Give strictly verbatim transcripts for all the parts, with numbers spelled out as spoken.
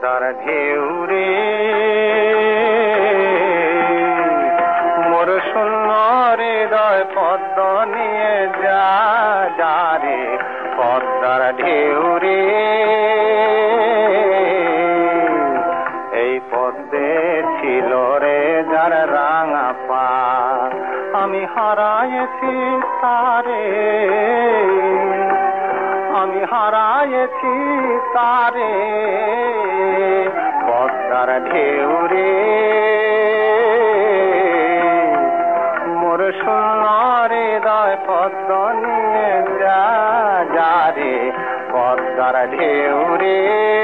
পদ্মার ঢেউ রে মোর শূন্য হৃদয় পদ্ম নিয়ে যা যা রে পদ্মার ঢেউ রে এই পদ্মে ছিল রে যার রাঙা পা আমি হারায়েছি তারে আমি হারায়েছি তারে পদ্মার ঢেউ রে মোর শূন্য হৃদয় পদ্ম নিয়ে যা যা রে পদ্মার ঢেউ রে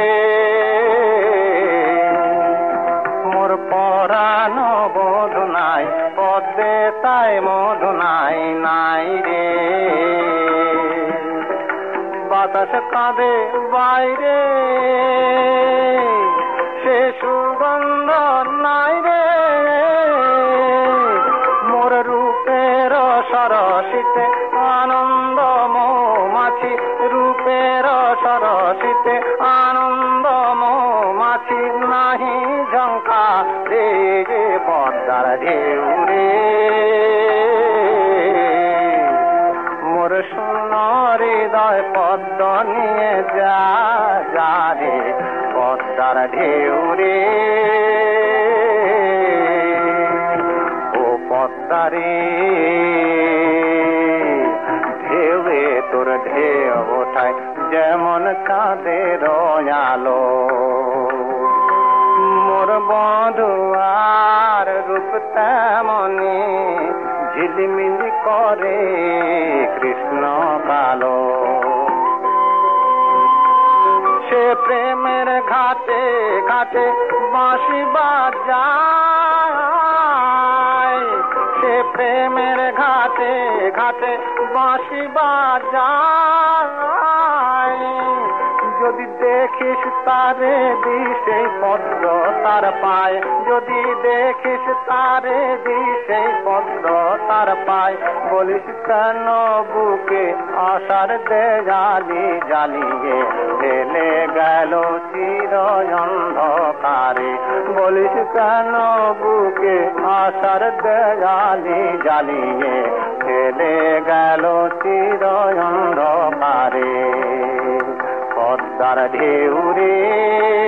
মোর পরাণ বোধ নাই পদ্মে তাই মধু নাই নাই রে বাতাস কাঁদে বাইরে সে সুগন্ধ নাই রে মোর রূপের সরসিতে আনন্দ মৌমাছি রূপের সরসিতে আনন্দ মৌমাছি নাহি ঝঙ্কা রে পদ্মার ঢেউ রে মোর শূন্য হৃদয় পদ্ম নিয়ে যা যা রে পদ্মার ঢেউ রে ও পদ্মারে ঢেউয়ে তোর ঢেউ ওঠায় যেমন কাঁদে রয়ালো মোর বধূ আর রূপ তেমনি ঝিলিমিলি করে কৃষ্ণ কালো সে প্রেমের ঘাটে ঘাটে বাঁশি বাজায় সে প্রেমের ঘাটে ঘাটে বাঁশি বাজায় যদি দেখিস তারে দিশে পদ্ম তার পায় যদি দেখিস তারে দিশে পদ্ম তার পায় বলিস কেন বুকে আশার দেয়ালি জ্বালিয়ে ফেলে গেল চির অন্ধকারে বলিস কেন বুকে আশার দেয়ালি জ্বালিয়ে ফেলে গেল চির অন্ধকারে পদ্মার ঢেউ রে